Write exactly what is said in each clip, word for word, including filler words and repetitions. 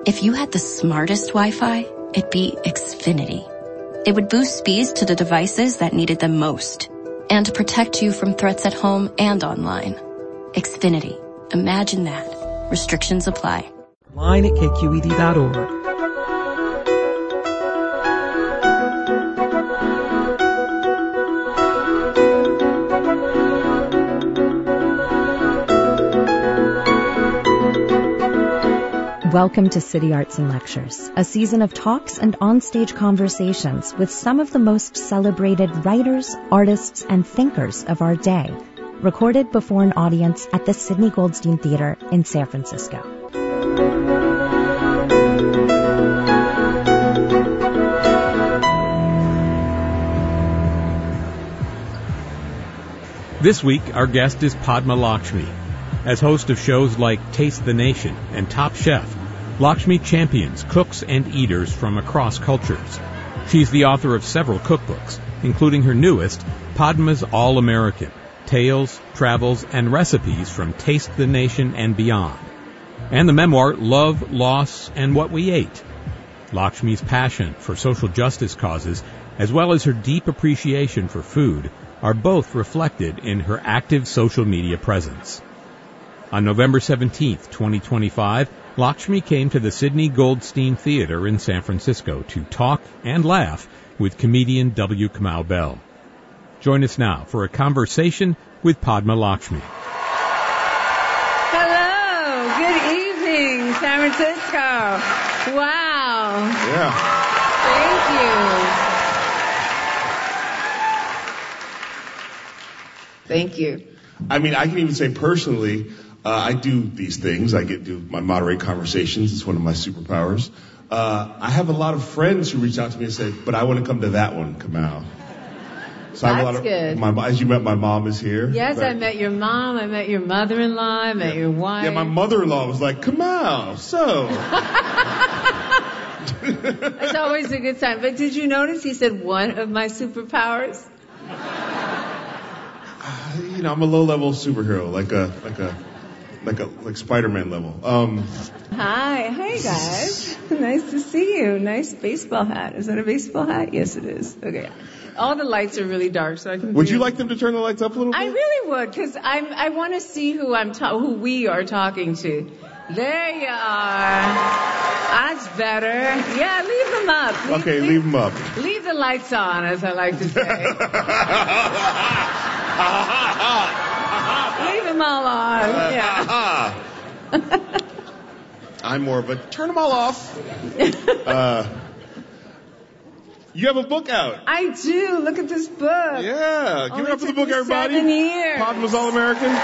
If you had the smartest Wi-Fi, it'd be Xfinity. It would boost speeds to the devices that needed them most and protect you from threats at home and online. Xfinity. Imagine that. Restrictions apply. Line at K Q E D dot org. Welcome to City Arts and Lectures, a season of talks and onstage conversations with some of the most celebrated writers, artists, and thinkers of our day, recorded before an audience at the Sidney Goldstein Theater in San Francisco. This week, our guest is Padma Lakshmi. As host of shows like Taste the Nation and Top Chef, Lakshmi champions cooks and eaters from across cultures. She's the author of several cookbooks, including her newest, Padma's All-American, Tales, Travels, and Recipes from Taste the Nation and Beyond, and the memoir Love, Loss, and What We Ate. Lakshmi's passion for social justice causes, as well as her deep appreciation for food, are both reflected in her active social media presence. On November seventeenth, twenty twenty-five, Lakshmi came to the Sidney Goldstein Theater in San Francisco to talk and laugh with comedian W. Kamau Bell. Join us now for a conversation with Padma Lakshmi. Hello, good evening, San Francisco. Wow. Yeah. Thank you. Thank you. I mean, I can even say personally, Uh, I do these things. I get to my moderate conversations. It's one of my superpowers. Uh, I have a lot of friends who reach out to me and say, but I want to come to that one, Kamau. So That's I have a lot of, good. My, as you met, my mom is here. Yes, but, I met your mom. I met your mother-in-law. I met yeah. your wife. Yeah, my mother-in-law was like, Kamau, so. That's always a good sign. But did you notice he said one of my superpowers? Uh, you know, I'm a low-level superhero, like a, like a, Like a like Spider-Man level. Um, Hi, hi guys. Nice to see you. Nice baseball hat. Is that a baseball hat? Yes, it is. Okay. All the lights are really dark, so I can. Would you like them to turn the lights up a little bit? I really would, because I'm. I want to see who I'm. Ta- who we are talking to. There you are. That's better. Yeah, leave them up. Leave, okay, leave, leave them up. Leave the lights on, as I like to say. Leave them all on. Yeah. I'm more of a turn them all off. Uh, you have a book out. I do. Look at this book. Yeah. Give it up for the book, everybody. Seven years. Padma's All-American.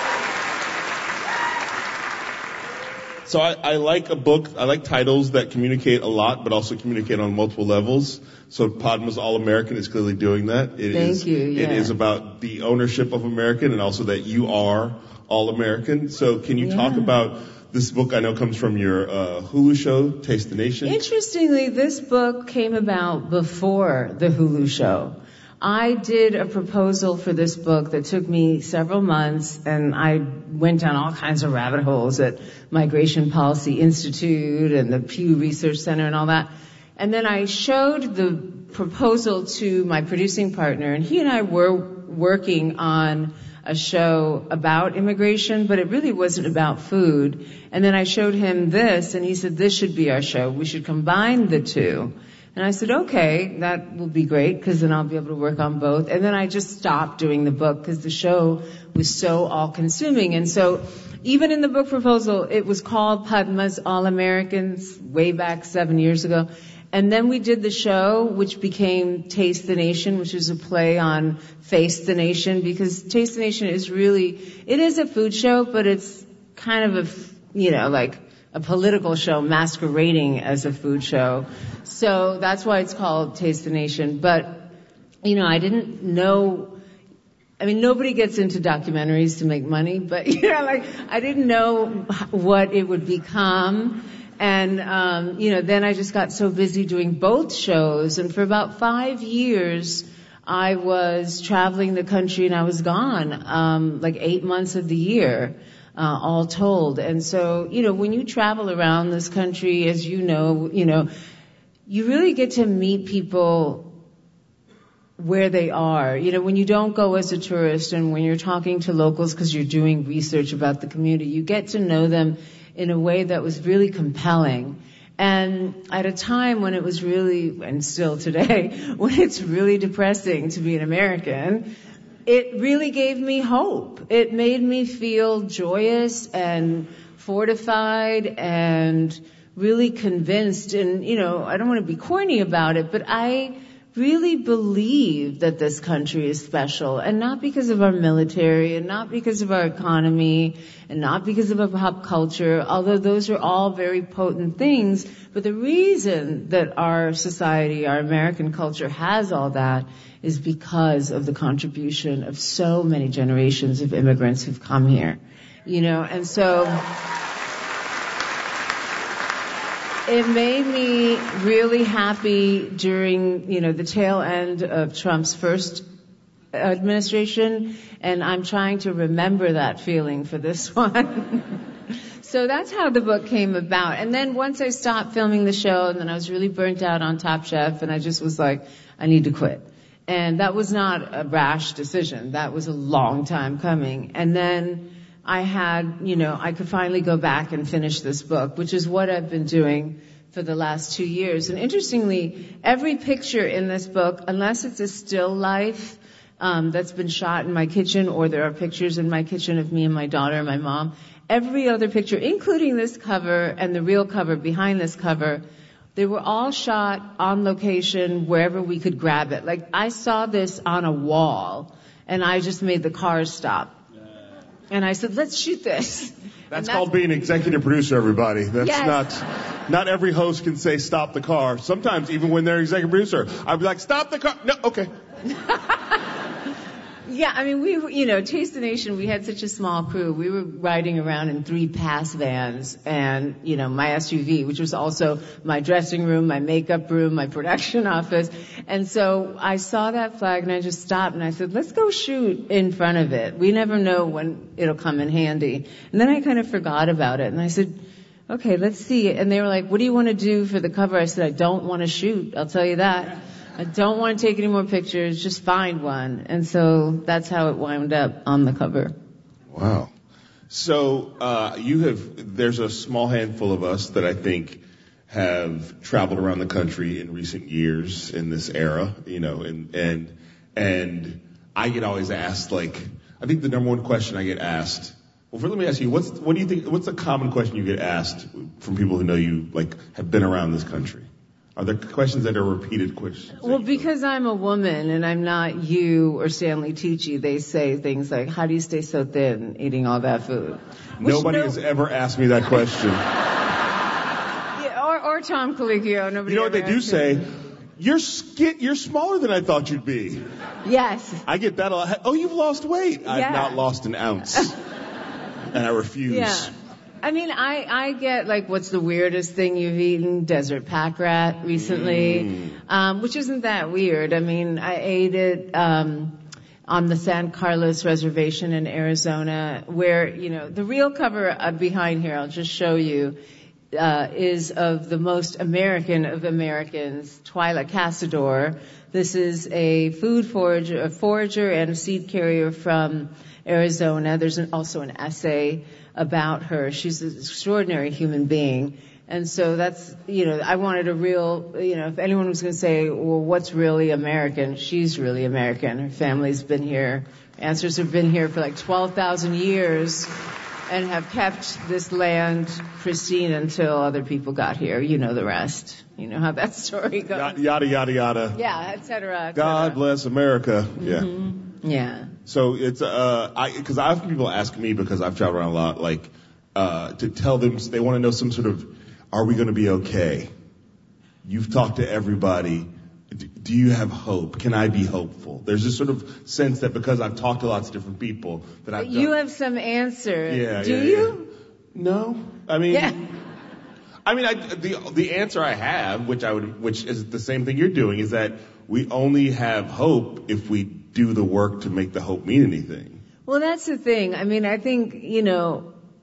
So I, I like a book, I like titles that communicate a lot, but also communicate on multiple levels. So Padma's All-American is clearly doing that. It Thank is, you, yeah. It is about the ownership of American and also that you are All-American. So can you yeah. talk about this book? I know comes from your uh, Hulu show, Taste the Nation. Interestingly, this book came about before the Hulu show. I did a proposal for this book that took me several months, and I went down all kinds of rabbit holes at Migration Policy Institute and the Pew Research Center and all that. And then I showed the proposal to my producing partner, and he and I were working on a show about immigration, but it really wasn't about food. And then I showed him this, and he said, this should be our show. We should combine the two. And I said, okay, that will be great, because then I'll be able to work on both. And then I just stopped doing the book, because the show was so all-consuming. And so even in the book proposal, it was called Padma's All-Americans way back seven years ago. And then we did the show, which became Taste the Nation, which is a play on Face the Nation, because Taste the Nation is really, it is a food show, but it's kind of a, you know, like a political show masquerading as a food show. So that's why it's called Taste the Nation. But, you know, I didn't know, I mean, nobody gets into documentaries to make money, but, you know, like, I didn't know what it would become. And, um, you know, then I just got so busy doing both shows. And for about five years, I was traveling the country and I was gone, um, like eight months of the year. uh, all told. And so, you know, when you travel around this country, as you know, you know, you really get to meet people where they are. You know, when you don't go as a tourist and when you're talking to locals because you're doing research about the community, you get to know them in a way that was really compelling. And at a time when it was really, and still today, when it's really depressing to be an American, it really gave me hope. It made me feel joyous and fortified and really convinced. And, you know, I don't want to be corny about it, but I really believe that this country is special, and not because of our military, and not because of our economy, and not because of our pop culture, although those are all very potent things. But the reason that our society, our American culture has all that is because of the contribution of so many generations of immigrants who've come here. You know, and so it made me really happy during, you know, the tail end of Trump's first administration, and I'm trying to remember that feeling for this one. So that's how the book came about. And then once I stopped filming the show, and then I was really burnt out on Top Chef, and I just was like, I need to quit. And that was not a rash decision. That was a long time coming. And then I had, you know, I could finally go back and finish this book, which is what I've been doing for the last two years. And interestingly, every picture in this book, unless it's a still life um, that's been shot in my kitchen, or there are pictures in my kitchen of me and my daughter and my mom, every other picture, including this cover and the real cover behind this cover, they were all shot on location wherever we could grab it. Like, I saw this on a wall, and I just made the cars stop. And I said, let's shoot this. That's, that's called being executive producer, everybody. That's yes. not, not every host can say stop the car. Sometimes even when they're executive producer, I'd be like, stop the car. No, okay. Yeah, I mean, we, you know, Taste the Nation, we had such a small crew. We were riding around in three pass vans and, you know, my S U V, which was also my dressing room, my makeup room, my production office. And so I saw that flag and I just stopped and I said, let's go shoot in front of it. We never know when it'll come in handy. And then I kind of forgot about it and I said, okay, let's see. And they were like, what do you want to do for the cover? I said, I don't want to shoot. I'll tell you that. I don't want to take any more pictures, just find one. And so that's how it wound up on the cover. Wow. So uh, you have, there's a small handful of us that I think have traveled around the country in recent years in this era, you know, and, and, and I get always asked, like, I think the number one question I get asked, well, for, let me ask you, what's, what do you think, what's the common question you get asked from people who know you, like, have been around this country? Are there questions that are repeated questions? Well, because I'm a woman and I'm not you or Stanley Tucci, they say things like, how do you stay so thin eating all that food? Which Nobody no- has ever asked me that question. Yeah, or, or Tom Colicchio. Nobody. You know what they do say? You're sk- you're smaller than I thought you'd be. Yes. I get that a lot. Oh, you've lost weight. Yeah. I've not lost an ounce. And I refuse. Yeah. I mean, I, I get, like, what's the weirdest thing you've eaten? Desert pack rat recently, mm. um, which isn't that weird. I mean, I ate it um, on the San Carlos Reservation in Arizona, where, you know, the real cover uh, behind here, I'll just show you, uh, is of the most American of Americans, Twyla Casador. This is a food forager, a forager and a seed carrier from Arizona. There's an, also an essay about her. She's an extraordinary human being. And so that's, you know, I wanted a real, you know, if anyone was going to say, well, what's really American? She's really American. Her family's been here. Ancestors have been here for like twelve thousand years and have kept this land pristine until other people got here. You know the rest. You know how that story goes. Yada, yada, yada. Yeah, et cetera, et cetera. God bless America. Yeah. Mm-hmm. Yeah. So it's, uh, I, cause I have people ask me, because I've traveled around a lot, like, uh, to tell them, they want to know some sort of, are we going to be okay? You've talked to everybody. Do you have hope? Can I be hopeful? There's this sort of sense that because I've talked to lots of different people that I've You done, have some answer. Yeah. Do yeah, you? Yeah. No. I mean, yeah. I mean, I, the, the answer I have, which I would, which is the same thing you're doing, is that we only have hope if we do the work to make the hope mean anything. Well, that's the thing. I mean, I think, you know,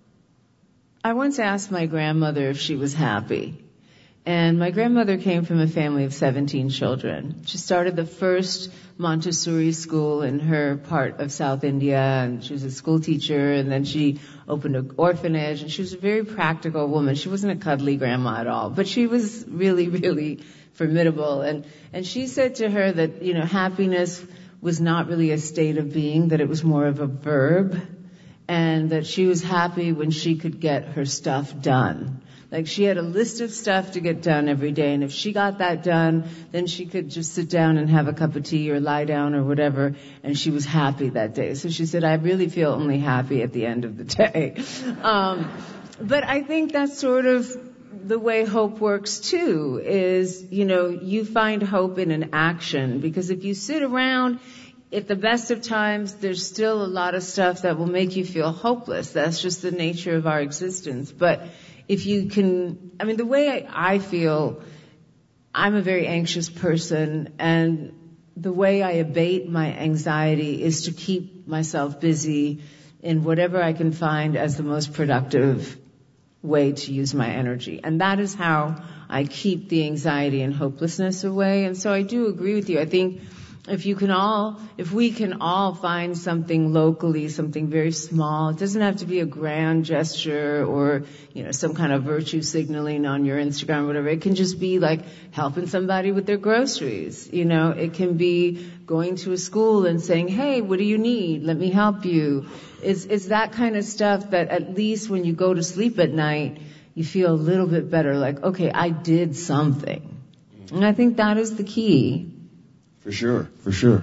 I once asked my grandmother if she was happy. And my grandmother came from a family of seventeen children. She started the first Montessori school in her part of South India, and she was a school teacher, and then she opened an orphanage, and she was a very practical woman. She wasn't a cuddly grandma at all, but she was really, really formidable. And, and she said to her that, you know, happiness was not really a state of being, that it was more of a verb, and that she was happy when she could get her stuff done. Like, she had a list of stuff to get done every day, and if she got that done, then she could just sit down and have a cup of tea or lie down or whatever, and she was happy that day. So she said, I really feel only happy at the end of the day. Um, but I think that's sort of the way hope works too, is, you know, you find hope in an action, because if you sit around, at the best of times, there's still a lot of stuff that will make you feel hopeless. That's just the nature of our existence. But if you can, I mean, the way I, I feel, I'm a very anxious person, and the way I abate my anxiety is to keep myself busy in whatever I can find as the most productive way to use my energy. And that is how I keep the anxiety and hopelessness away. And so I do agree with you. I think if you can all, if we can all find something locally, something very small, it doesn't have to be a grand gesture or, you know, some kind of virtue signaling on your Instagram or whatever. It can just be like helping somebody with their groceries. You know, it can be going to a school and saying, hey, what do you need? Let me help you. It's, it's that kind of stuff that at least when you go to sleep at night, you feel a little bit better, like, okay, I did something. And I think that is the key. For sure, for sure.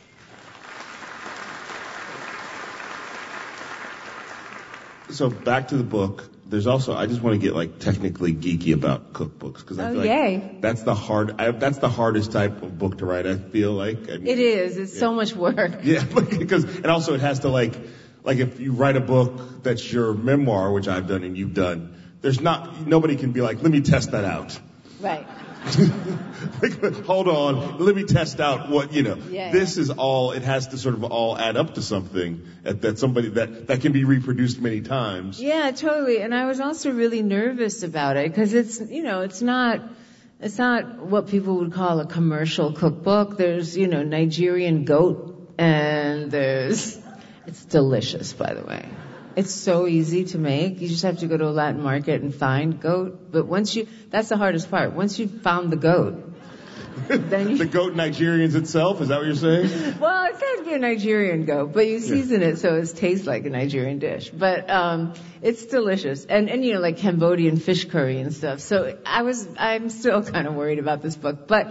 So back to the book. There's also, I just want to get like technically geeky about cookbooks, because I oh, feel like yay. that's the hard, I, that's the hardest type of book to write. I feel like. I mean, it is. It's yeah. so much work. Yeah, because and also it has to like, like if you write a book that's your memoir, which I've done and you've done, there's not, nobody can be like, let me test that out. Right. Like, hold on, let me test out what, you know, yeah, this yeah. is all, it has to sort of all add up to something that, that somebody, that, that can be reproduced many times. Yeah, totally. And I was also really nervous about it, because it's, you know, it's not, it's not what people would call a commercial cookbook. There's, you know, Nigerian goat, and there's, it's delicious, by the way. It's so easy to make. You just have to go to a Latin market and find goat. But once you, that's the hardest part. Once you've found the goat, then you... The goat Nigerians itself? Is that what you're saying? Well, it can't be a Nigerian goat, but you season yeah. it so it tastes like a Nigerian dish. But, um, it's delicious. And, and, you know, like Cambodian fish curry and stuff. So I was, I'm still kind of worried about this book. But,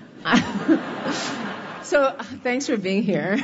I, so thanks for being here.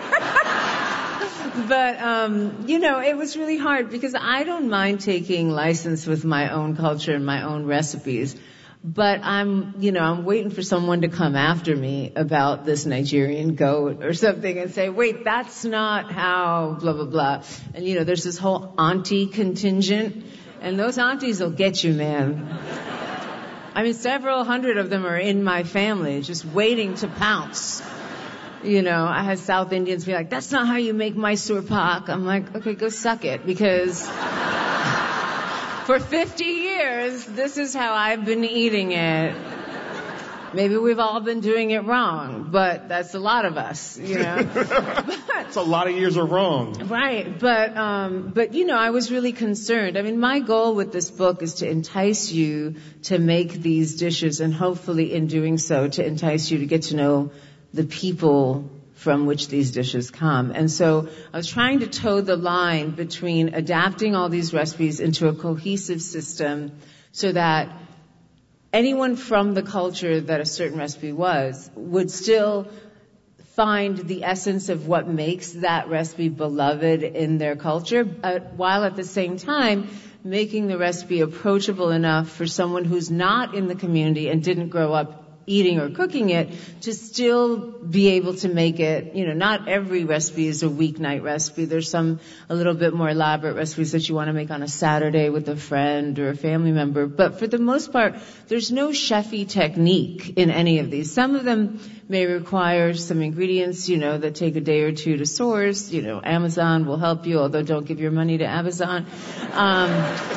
But, um, you know, it was really hard, because I don't mind taking license with my own culture and my own recipes. But I'm, you know, I'm waiting for someone to come after me about this Nigerian goat or something and say, wait, that's not how blah, blah, blah. And, you know, there's this whole auntie contingent, and those aunties will get you, man. I mean, several hundred of them are in my family just waiting to pounce. You know, I had South Indians be like, that's not how you make Mysore pak. I'm like, okay, go suck it, because for fifty years, this is how I've been eating it. Maybe we've all been doing it wrong, but that's a lot of us, you know. It's a lot of years are wrong. Right, but, um, but, you know, I was really concerned. I mean, my goal with this book is to entice you to make these dishes, and hopefully in doing so, to entice you to get to know the people from which these dishes come. And so I was trying to toe the line between adapting all these recipes into a cohesive system so that anyone from the culture that a certain recipe was would still find the essence of what makes that recipe beloved in their culture, uh, while at the same time making the recipe approachable enough for someone who's not in the community and didn't grow up eating or cooking it, to still be able to make it, you know, not every recipe is a weeknight recipe. There's some a little bit more elaborate recipes that you want to make on a Saturday with a friend or a family member. But for the most part, there's no chefy technique in any of these. Some of them may require some ingredients, you know, that take a day or two to source. You know, Amazon will help you, although don't give your money to Amazon. Um,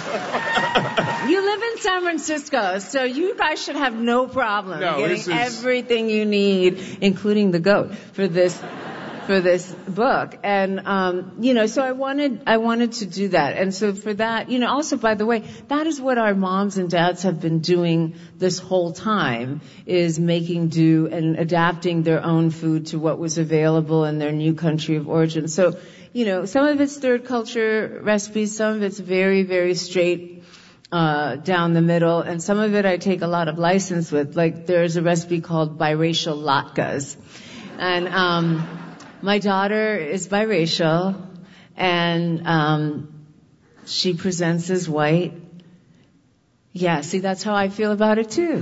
you live in San Francisco, so you guys should have no problem No, getting this is... everything you need, including the goat, for this for this book. And um, you know, so I wanted I wanted to do that. And so for that, you know, also, by the way, that is what our moms and dads have been doing this whole time, is making do and adapting their own food to what was available in their new country of origin. So, you know, some of it's third culture recipes, some of it's very, very straight uh down the middle, and some of it I take a lot of license with. Like, there's a recipe called biracial latkes. And um my daughter is biracial, and um she presents as white. Yeah, see, that's how I feel about it too.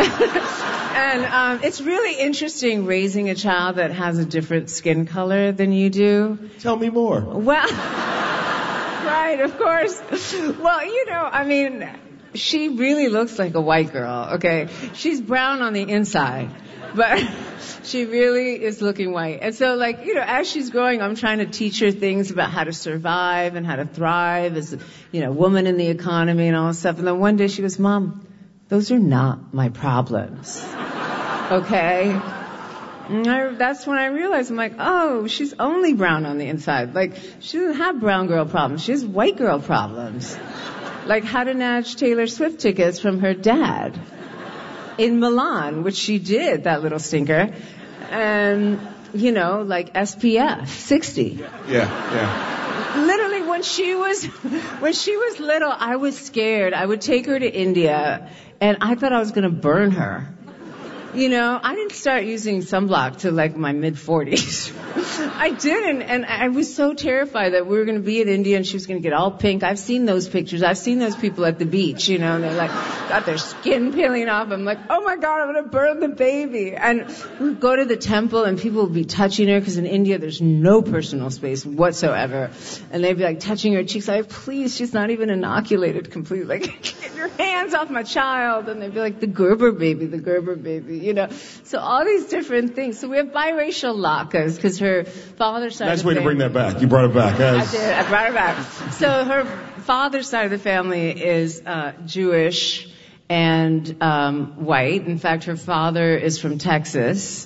And um it's really interesting raising a child that has a different skin color than you do. Tell me more. Well, right, of course. Well, you know, I mean, she really looks like a white girl, okay? She's brown on the inside, but she really is looking white. And so, like, you know, as she's growing, I'm trying to teach her things about how to survive and how to thrive as, you know, woman in the economy and all this stuff. And then one day she goes, Mom, those are not my problems, okay? And I, that's when I realized, I'm like, oh, she's only brown on the inside. Like, she doesn't have brown girl problems. She has white girl problems. Like how to snatch Taylor Swift tickets from her dad in Milan, which she did, that little stinker. And, you know, like S P F sixty. Yeah, yeah. Literally, when she was, when she was little, I was scared. I would take her to India, and I thought I was going to burn her. You know, I didn't start using sunblock till like my mid forties. I didn't, and I was so terrified that we were going to be in India and she was going to get all pink. I've seen those pictures. I've seen those people at the beach, you know, and they're like, got their skin peeling off. I'm like, oh my God, I'm going to burn the baby. And we'd go to the temple and people would be touching her, because in India there's no personal space whatsoever. And they'd be like touching her cheeks. Like, please, she's not even inoculated completely. Like, get your hands off my child. And they'd be like, the Gerber baby, the Gerber baby. You know, so all these different things. So we have biracial latkes, because her father's side Nice of the way to family, bring that back. You brought it back. I did. I brought it back. So her father's side of the family is uh, Jewish and um, white. In fact, her father is from Texas.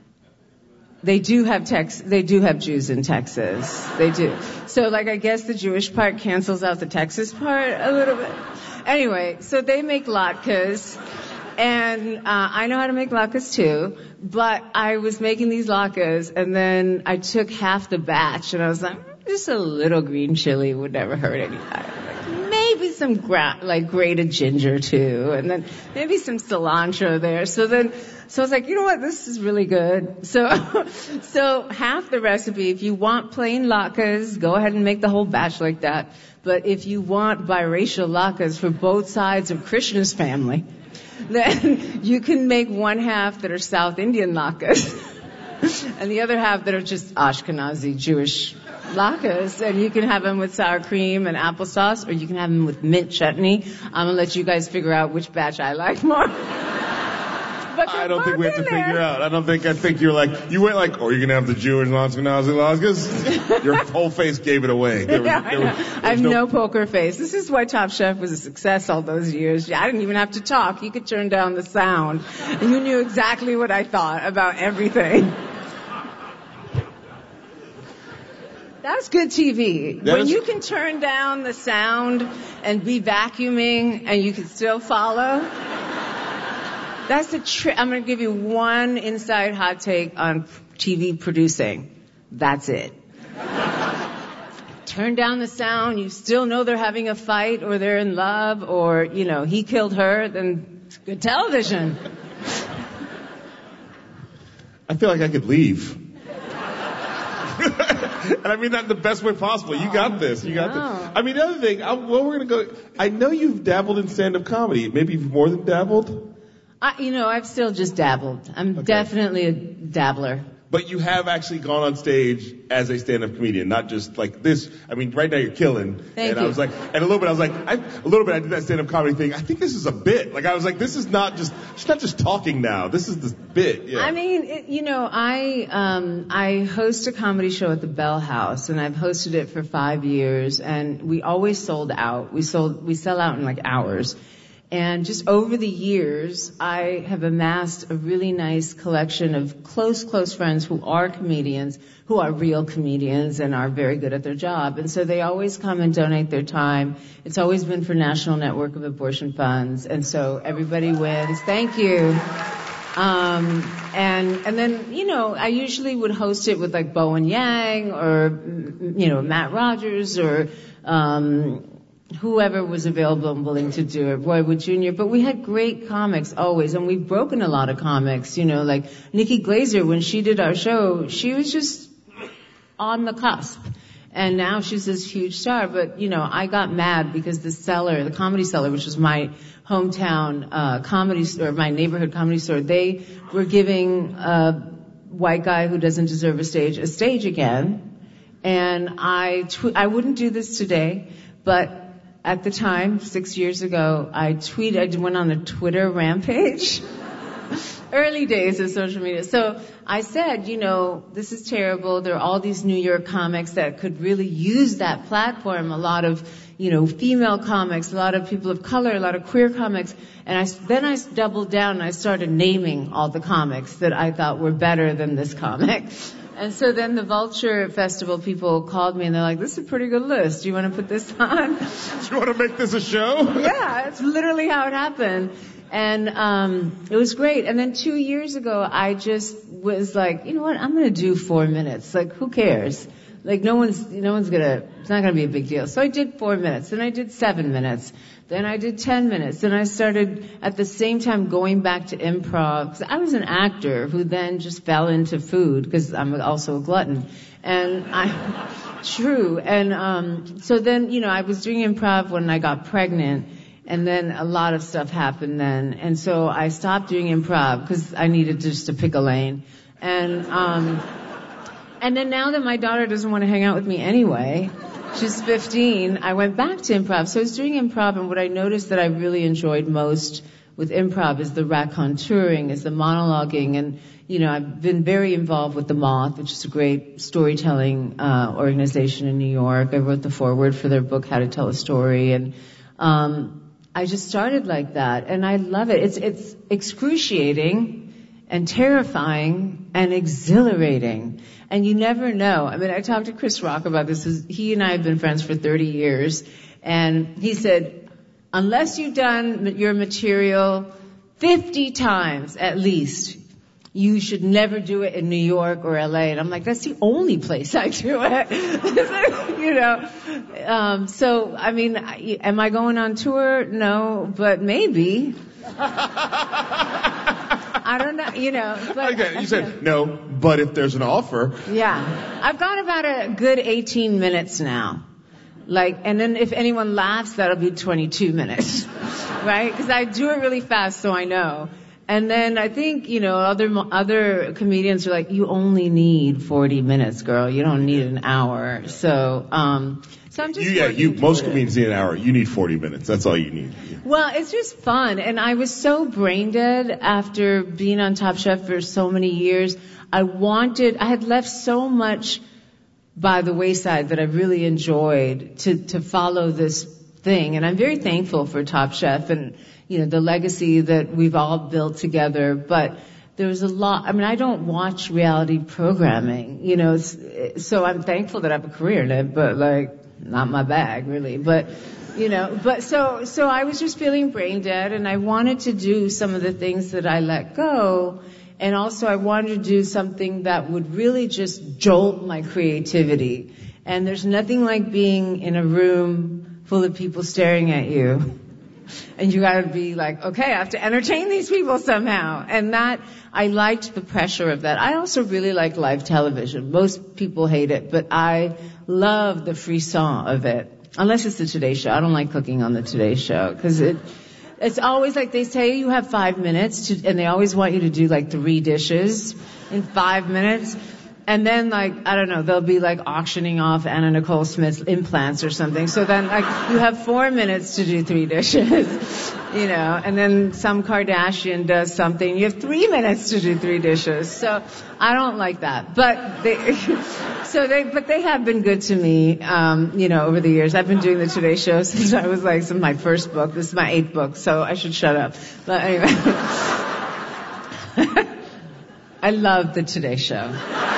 They do have Tex. They do have Jews in Texas. They do. So, like, I guess the Jewish part cancels out the Texas part a little bit. Anyway, so they make latkes. And uh, I know how to make latkes too, but I was making these latkes, and then I took half the batch, and I was like, just a little green chili would never hurt anybody. Like, maybe some gra- like grated ginger too, and then maybe some cilantro there. So then, so I was like, you know what, this is really good. So, so half the recipe. If you want plain latkes, go ahead and make the whole batch like that. But if you want biracial latkes for both sides of Krishna's family, then you can make one half that are South Indian latkes and the other half that are just Ashkenazi Jewish latkes. And you can have them with sour cream and applesauce, or you can have them with mint chutney. I'm going to let you guys figure out which batch I like more. But I don't think we have to there. figure out. I don't think, I think you're like, you went like, oh, you're going to have the Jewish Ashkenazi latkes? Your whole face gave it away. There was, yeah, there was, I, there was I have no, no poker face. This is why Top Chef was a success all those years. I didn't even have to talk. You could turn down the sound. And you knew exactly what I thought about everything. That's good T V. That when is... you can turn down the sound and be vacuuming and you can still follow. That's the trick. I'm going to give you one inside hot take on T V producing. That's it. Turn down the sound. You still know they're having a fight, or they're in love, or, you know, he killed her. Then it's good television. I feel like I could leave. And I mean that in the best way possible. You got this. You got No. this. I mean, the other thing, I, well, we're going to go, I know you've dabbled in stand-up comedy. Maybe you've more than dabbled. I, you know, I've still just dabbled. I'm Okay. definitely a dabbler. But you have actually gone on stage as a stand-up comedian, not just like this. I mean, right now you're killing. Thank and you. I was like, and a little bit, I was like, I, a little bit, I did that stand-up comedy thing. I think this is a bit. Like, I was like, this is not just, she's not just talking now. This is the bit. Yeah. I mean, it, you know, I um, I host a comedy show at the Bell House, and I've hosted it for five years, and we always sold out. We sold, we sell out in like hours. And just over the years, I have amassed a really nice collection of close, close friends who are comedians, who are real comedians and are very good at their job. And so they always come and donate their time. It's always been for National Network of Abortion Funds. And so everybody wins. Thank you. Um, and, and then, you know, I usually would host it with like Bowen Yang or, you know, Matt Rogers or, um, whoever was available and willing to do it, Roy Wood Junior But we had great comics always, and we've broken a lot of comics, you know, like Nikki Glaser, when she did our show, she was just on the cusp. And now she's this huge star. But, you know, I got mad because the Cellar, the Comedy Cellar, which was my hometown uh comedy store, my neighborhood comedy store, they were giving a white guy who doesn't deserve a stage a stage again. And I, tw- I wouldn't do this today, but at the time, six years ago, I tweeted, I went on a Twitter rampage. Early days of social media. So I said, you know, this is terrible. There are all these New York comics that could really use that platform. A lot of, you know, female comics, a lot of people of color, a lot of queer comics. And I, then I doubled down and I started naming all the comics that I thought were better than this comic. And so then the Vulture Festival people called me and they're like, this is a pretty good list. Do you want to put this on? Do you want to make this a show? Yeah, it's literally how it happened. And um it was great. And then two years ago, I just was like, you know what? I'm going to do four minutes. Like, who cares? Like, no one's, no one's going to, it's not going to be a big deal. So I did four minutes. Then I did seven minutes. Then I did ten minutes. Then I started at the same time going back to improv. 'Cause I was an actor who then just fell into food because I'm also a glutton. And I, true. And um so then, you know, I was doing improv when I got pregnant. And then a lot of stuff happened then. And so I stopped doing improv because I needed just to pick a lane. And, um, and then now that my daughter doesn't want to hang out with me anyway, she's fifteen, I went back to improv. So I was doing improv, and what I noticed that I really enjoyed most with improv is the raconteuring, is the monologuing. And, you know, I've been very involved with The Moth, which is a great storytelling, uh, organization in New York. I wrote the foreword for their book, How to Tell a Story. And, um, I just started like that, and I love it. It's it's excruciating and terrifying and exhilarating, and you never know. I mean, I talked to Chris Rock about this. He and I have been friends for thirty years, and he said, unless you've done your material fifty times at least, you should never do it in New York or L A. And I'm like, that's the only place I do it. You know. Um, so, I mean, am I going on tour? No, but maybe. I don't know, you know. But, Okay, you said no, but if there's an offer. Yeah. I've got about a good eighteen minutes now. Like, and then if anyone laughs, that'll be twenty-two minutes. Right? Because I do it really fast, so I know. And then I think, you know, other other comedians are like, you only need forty minutes, girl. You don't need an hour. So, um, so I'm just You, yeah, you, working most toward it. comedians need an hour. You need forty minutes. That's all you need. Well, it's just fun. And I was so brain dead after being on Top Chef for so many years. I wanted, I had left so much by the wayside that I really enjoyed to, to follow this thing. And I'm very thankful for Top Chef and, you know, the legacy that we've all built together. But there was a lot, I mean, I don't watch reality programming, you know, it's, so I'm thankful that I have a career in it, but like, not my bag, really. But, you know, but so, so I was just feeling brain dead, and I wanted to do some of the things that I let go. And also I wanted to do something that would really just jolt my creativity. And there's nothing like being in a room full of people staring at you. And you gotta be like, okay, I have to entertain these people somehow. And that, I liked the pressure of that. I also really like live television. Most people hate it, but I love the frisson of it. Unless it's the Today Show. I don't like cooking on the Today Show, because it, It's always like they say you have five minutes to, and they always want you to do like three dishes in five minutes. And then, like, I don't know, they'll be, like, auctioning off Anna Nicole Smith's implants or something. So then, like, you have four minutes to do three dishes, you know. And then some Kardashian does something. You have three minutes to do three dishes. So I don't like that. But they, so they, but they have been good to me, um, you know, over the years. I've been doing the Today Show since I was, like, since my first book. This is my eighth book, so I should shut up. But anyway. I love the Today Show.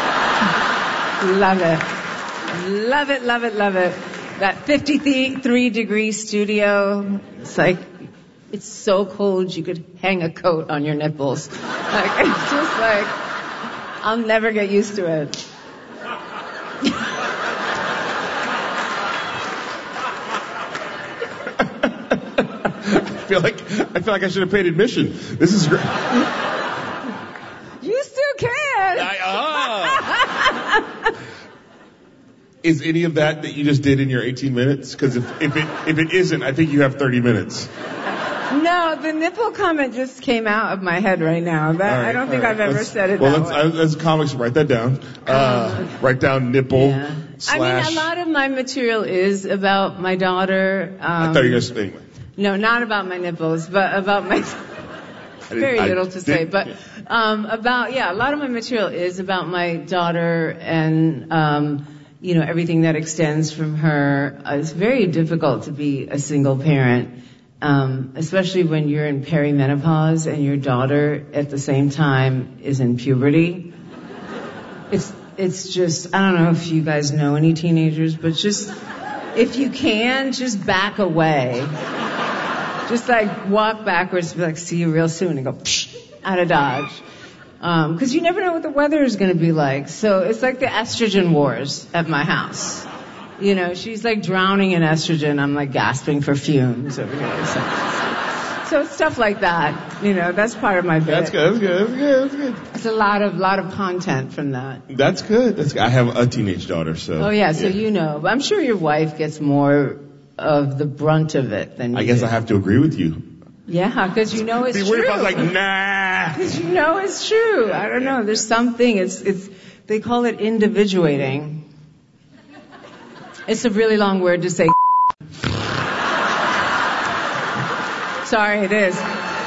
Love it. Love it, love it, love it. That fifty-three degree studio. It's like, it's so cold you could hang a coat on your nipples. Like, it's just like, I'll never get used to it. I feel like, I feel like I should have paid admission. This is great. You still can. I, oh. Is any of that that you just did in your eighteen minutes? Because if, if it if it isn't, I think you have thirty minutes. No, the nipple comment just came out of my head right now. That, right, I don't think right. I've ever let's, said it well, that let's, way. Well, as comics, write that down. Uh, um, write down nipple. Yeah. Slash. I mean, a lot of my material is about my daughter. Um, I thought you were going to say anyway. No, not about my nipples, but about my... Very little to say, but um, about, yeah, a lot of my material is about my daughter and, um, you know, everything that extends from her. Uh, it's very difficult to be a single parent, um, especially when you're in perimenopause and your daughter at the same time is in puberty. It's, it's just, I don't know if you guys know any teenagers, but just, if you can, just back away. Just like walk backwards, be like, see you real soon, and go psh, out of Dodge. Um, 'cause you never know what the weather is going to be like. So it's like the estrogen wars at my house. You know, she's like drowning in estrogen. I'm like gasping for fumes over here. So, so it's stuff like that. You know, that's part of my bit. That's good. That's good. That's good. That's good. It's a lot of lot of content from that. That's good. That's good. I have a teenage daughter, so. Oh yeah, so yeah. you know. But I'm sure your wife gets more of the brunt of it than you I guess do. I have to agree with you. Yeah, because you know it's Be true. weird if I was like, nah. Because you know it's true. I don't know. There's something. It's it's. They call it individuating. It's a really long word to say. Sorry, it is.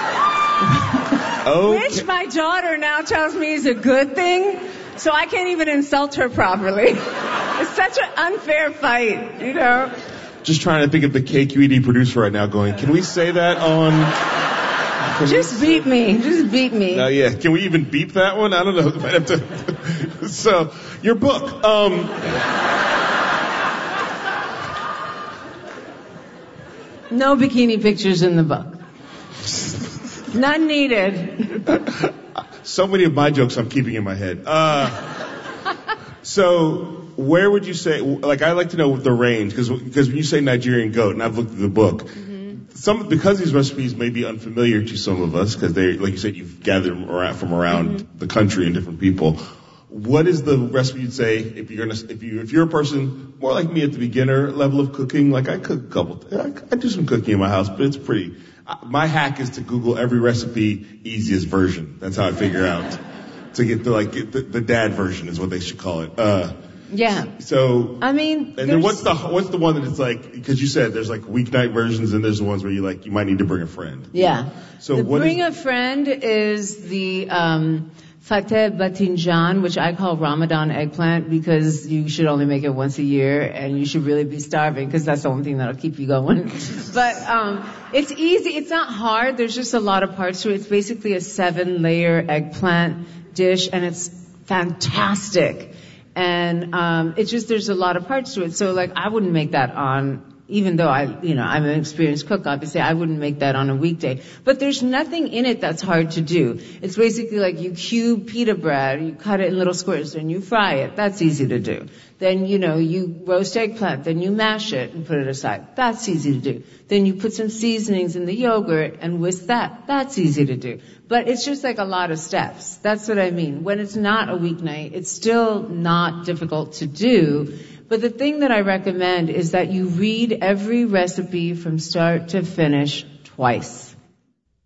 Okay. Which my daughter now tells me is a good thing, so I can't even insult her properly. It's such an unfair fight, you know. Just trying to think of the K Q E D producer right now going, can we say that on... Can Just beat me. Just beat me. Uh, yeah. Can we even beep that one? I don't know. Might have to... So, your book. Um... No bikini pictures in the book. None needed. So many of my jokes I'm keeping in my head. Uh, so... Where would you say, like, I like to know the range, because because when you say Nigerian goat, and I've looked at the book, mm-hmm. some because these recipes may be unfamiliar to some of us, because they, like you said, you've gathered them around, from around mm-hmm. the country and different people. What is the recipe you'd say if you're gonna, if you if you're a person more like me at the beginner level of cooking? Like I cook a couple, I, I do some cooking in my house, but it's pretty. My hack is to Google every recipe easiest version. That's how I figure out to get the like get the, the dad version is what they should call it. Uh, Yeah. So, I mean, and then what's the what's the one that it's like? Because you said there's like weeknight versions, and there's the ones where you like you might need to bring a friend. Yeah. So the what bring is, a friend is the um, fateh batinjan, which I call Ramadan eggplant, because you should only make it once a year, and you should really be starving, because that's the only thing that'll keep you going. But um, it's easy. It's not hard. There's just a lot of parts to it. It's basically a seven-layer eggplant dish, and it's fantastic. And um it's just there's a lot of parts to it. So like I wouldn't make that on, even though I you know I'm an experienced cook, obviously I wouldn't make that on a weekday. But there's nothing in it that's hard to do. It's basically like you cube pita bread, you cut it in little squares, and you fry it. That's easy to do. Then you know you roast eggplant, then you mash it and put it aside. That's easy to do. Then you put some seasonings in the yogurt and whisk that. That's easy to do. But it's just like a lot of steps. That's what I mean. When it's not a weeknight, it's still not difficult to do. But the thing that I recommend is that you read every recipe from start to finish twice.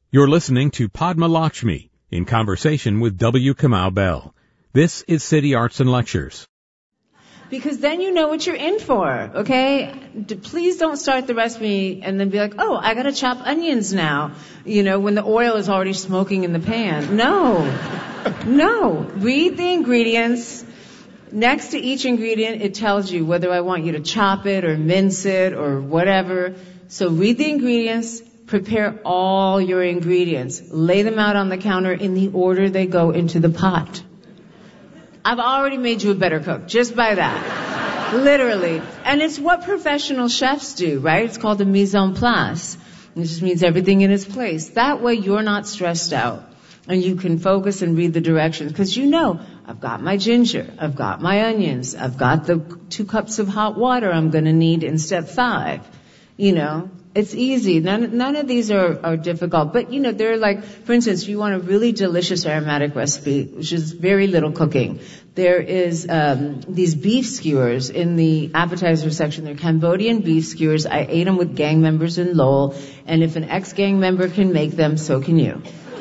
You're listening to Padma Lakshmi in conversation with W. Kamau Bell. This is City Arts and Lectures. Because then you know what you're in for, okay? D- please don't start the recipe and then be like, oh, I gotta chop onions now, you know, when the oil is already smoking in the pan. No. No. Read the ingredients. Next to each ingredient, it tells you whether I want you to chop it or mince it or whatever. So read the ingredients, prepare all your ingredients, lay them out on the counter in the order they go into the pot. I've already made you a better cook, just by that. Literally. And it's what professional chefs do, right? It's called the mise en place. It just means everything in its place. That way you're not stressed out. And you can focus and read the directions. Because you know, I've got my ginger, I've got my onions, I've got the two cups of hot water I'm going to need in step five. You know, it's easy. None, none of these are, are difficult. But, you know, they're like, for instance, you want a really delicious aromatic recipe, which is very little cooking. There is um, these beef skewers in the appetizer section. They're Cambodian beef skewers. I ate them with gang members in Lowell. And if an ex-gang member can make them, so can you.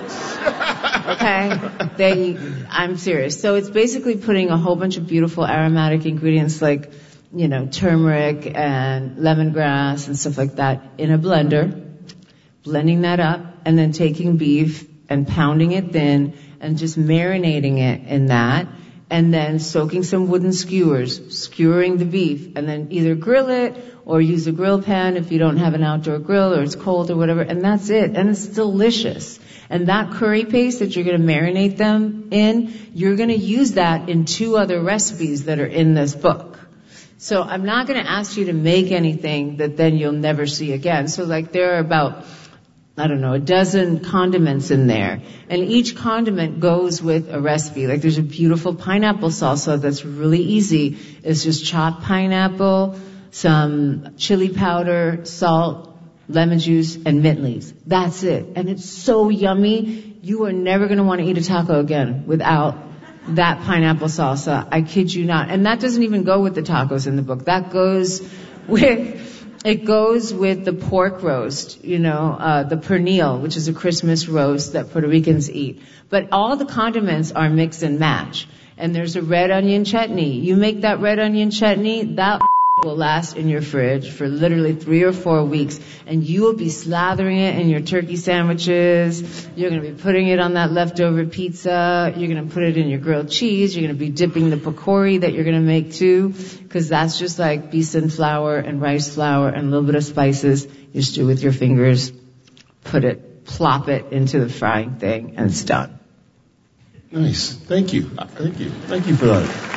Okay? They, I'm serious. So it's basically putting a whole bunch of beautiful aromatic ingredients like, you know, turmeric and lemongrass and stuff like that in a blender, blending that up, and then taking beef and pounding it thin and just marinating it in that, and then soaking some wooden skewers, skewering the beef, and then either grill it or use a grill pan if you don't have an outdoor grill or it's cold or whatever, and that's it. And it's delicious. And that curry paste that you're going to marinate them in, you're going to use that in two other recipes that are in this book. So I'm not going to ask you to make anything that then you'll never see again. So like there are about, I don't know, a dozen condiments in there. And each condiment goes with a recipe. Like there's a beautiful pineapple salsa that's really easy. It's just chopped pineapple, some chili powder, salt, lemon juice, and mint leaves. That's it. And it's so yummy. You are never going to want to eat a taco again without that pineapple salsa. I kid you not. And that doesn't even go with the tacos in the book. That goes with, it goes with the pork roast, you know, uh, the pernil, which is a Christmas roast that Puerto Ricans eat. But all the condiments are mix and match. And there's a red onion chutney. You make that red onion chutney, that will last in your fridge for literally three or four weeks, and you will be slathering it in your turkey sandwiches. You're going to be putting it on that leftover pizza. You're going to put it in your grilled cheese. You're going to be dipping the pakori that you're going to make too, because that's just like besan flour and rice flour and a little bit of spices. You stew with your fingers, put it, plop it into the frying thing, and it's done. Nice. Thank you. Thank you. Thank you for that.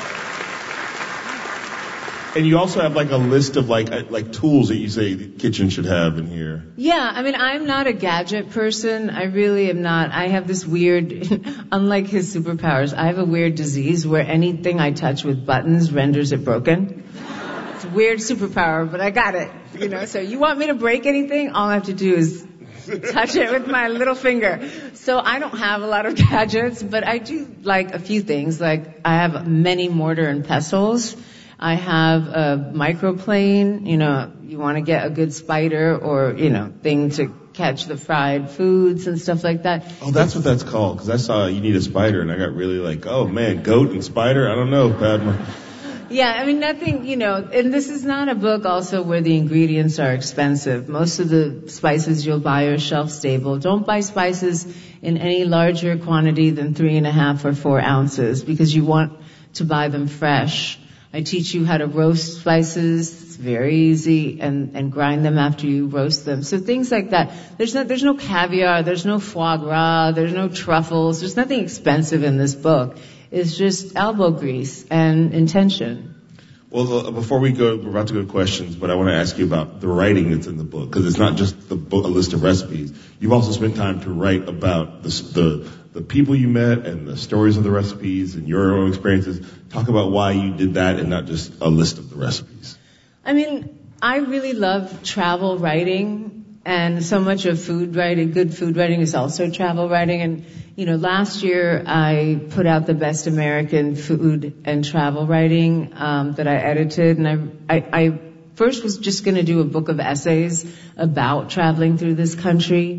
And you also have like a list of like like tools that you say the kitchen should have in here. Yeah, I mean, I'm not a gadget person. I really am not. I have this weird, unlike his superpowers, I have a weird disease where anything I touch with buttons renders it broken. It's a weird superpower, but I got it. You know, so you want me to break anything? All I have to do is touch it with my little finger. So I don't have a lot of gadgets, but I do like a few things. Like I have many mortar and pestles. I have a microplane, you know, you want to get a good spider or, you know, thing to catch the fried foods and stuff like that. Oh, that's what that's called, because I saw you need a spider, and I got really like, oh, man, goat and spider? I don't know, Padma. Yeah, I mean, nothing, you know, and this is not a book also where the ingredients are expensive. Most of the spices you'll buy are shelf-stable. Don't buy spices in any larger quantity than three and a half or four ounces, because you want to buy them fresh. I teach you how to roast spices. It's very easy, and, and grind them after you roast them. So things like that. There's no, there's no caviar. There's no foie gras. There's no truffles. There's nothing expensive in this book. It's just elbow grease and intention. Well, uh, before we go, we're about to go to questions, but I want to ask you about the writing that's in the book, because it's not just the book, a list of recipes. You've also spent time to write about the, the the people you met and the stories of the recipes and your own experiences. Talk about why you did that and not just a list of the recipes. I mean, I really love travel writing, and so much of food writing, good food writing, is also travel writing. And, you know, last year I put out the Best American Food and Travel Writing um, that I edited, and I, I, I first was just going to do a book of essays about traveling through this country.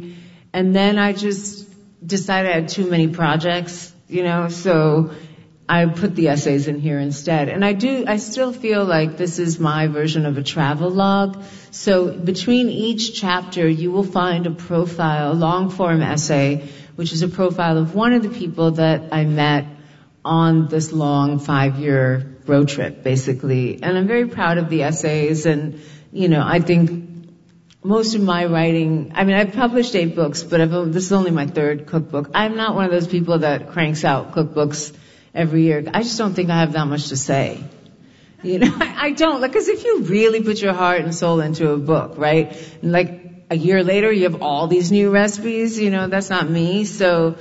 And then I just decided I had too many projects, you know, so I put the essays in here instead. And I do, I still feel like this is my version of a travel log. So between each chapter, you will find a profile, a long form essay, which is a profile of one of the people that I met on this long five-year road trip, basically. And I'm very proud of the essays. And, you know, I think most of my writing, I mean, I've published eight books, but I've, this is only my third cookbook. I'm not one of those people that cranks out cookbooks every year. I just don't think I have that much to say. You know, I, I don't. Like, because if you really put your heart and soul into a book, right? And like a year later, you have all these new recipes, you know, that's not me. So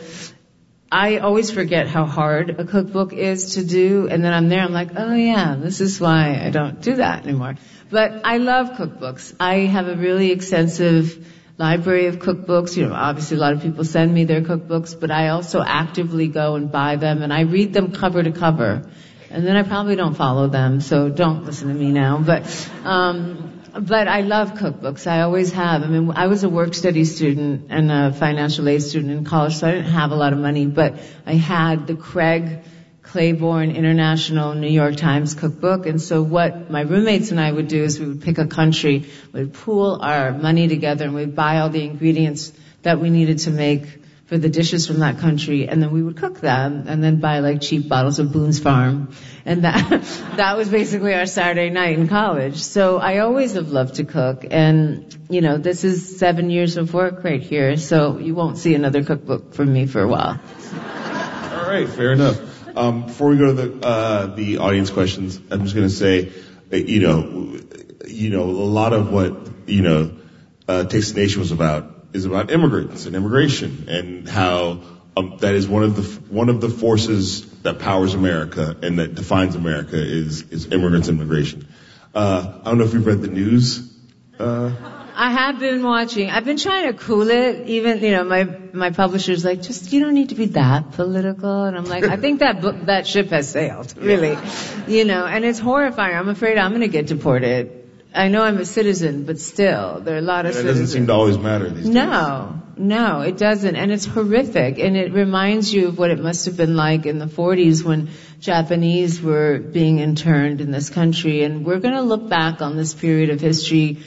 I always forget how hard a cookbook is to do. And then I'm there, I'm like, oh yeah, this is why I don't do that anymore. But I love cookbooks. I have a really extensive library of cookbooks. You know, obviously a lot of people send me their cookbooks, but I also actively go and buy them, and I read them cover to cover. And then I probably don't follow them, so don't listen to me now. But, um, but I love cookbooks. I always have. I mean, I was a work study student and a financial aid student in college, so I didn't have a lot of money, but I had the Craig Claiborne International New York Times cookbook. And so what my roommates and I would do is we would pick a country, we'd pool our money together, and we'd buy all the ingredients that we needed to make for the dishes from that country, and then we would cook them, and then buy like cheap bottles of Boone's Farm. And that, that was basically our Saturday night in college. So I always have loved to cook, and, you know, this is seven years of work right here, so you won't see another cookbook from me for a while. All right, fair enough. Um, before we go to the, uh, the audience questions, I'm just going to say, you know, you know, a lot of what, you know, uh, Taste the Nation was about is about immigrants and immigration, and how um, that is one of the one of the forces that powers America and that defines America is is immigrants and immigration. Uh, I don't know if you've read the news. Uh, I have been watching. I've been trying to cool it. Even, you know, my my publisher's like, just, you don't need to be that political. And I'm like, I think that book, that ship has sailed, really. You know, and it's horrifying. I'm afraid I'm going to get deported. I know I'm a citizen, but still, there are a lot of yeah, it citizens. It doesn't seem to always matter these days. No, no, it doesn't. And it's horrific. And it reminds you of what it must have been like in the forties when Japanese were being interned in this country. And we're going to look back on this period of history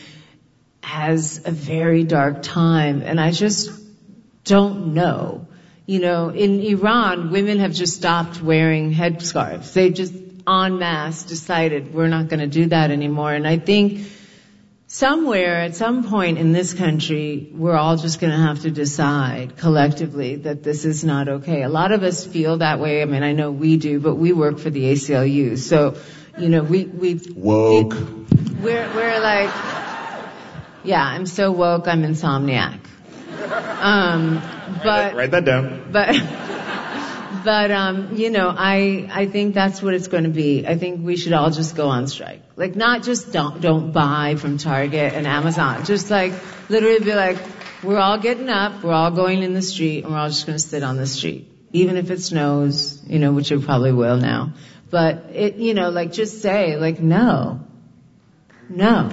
as a very dark time. And I just don't know. You know, in Iran, women have just stopped wearing headscarves. They just en masse decided we're not going to do that anymore. And I think somewhere at some point in this country, we're all just going to have to decide collectively that this is not okay. A lot of us feel that way. I mean, I know we do, but we work for the A C L U. So, you know, we, we, woke. We're, we're like, yeah, I'm so woke, I'm insomniac. Um, but, write that, write that down. But, But, um, you know, I, I think that's what it's going to be. I think we should all just go on strike. Like, not just don't, don't buy from Target and Amazon. Just like, literally be like, we're all getting up, we're all going in the street, and we're all just going to sit on the street. Even if it snows, you know, which it probably will now. But it, you know, like, just say, like, no. No.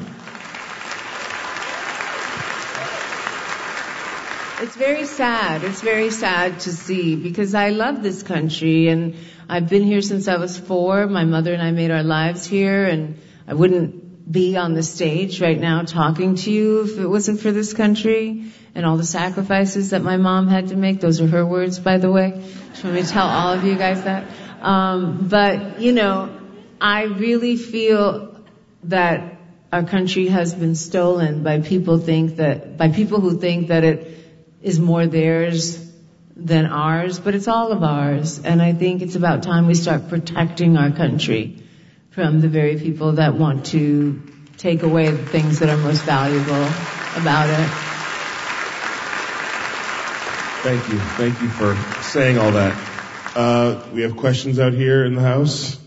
It's very sad. It's very sad to see, because I love this country, and I've been here since I was four. My mother and I made our lives here, and I wouldn't be on the stage right now talking to you if it wasn't for this country and all the sacrifices that my mom had to make. Those are her words, by the way. Just want me to tell all of you guys that. Um, but, you know, I really feel that our country has been stolen by people think that, by people who think that it is more theirs than ours, but it's all of ours. And I think it's about time we start protecting our country from the very people that want to take away the things that are most valuable about it. Thank you. Thank you for saying all that. Uh, we have questions out here in the house.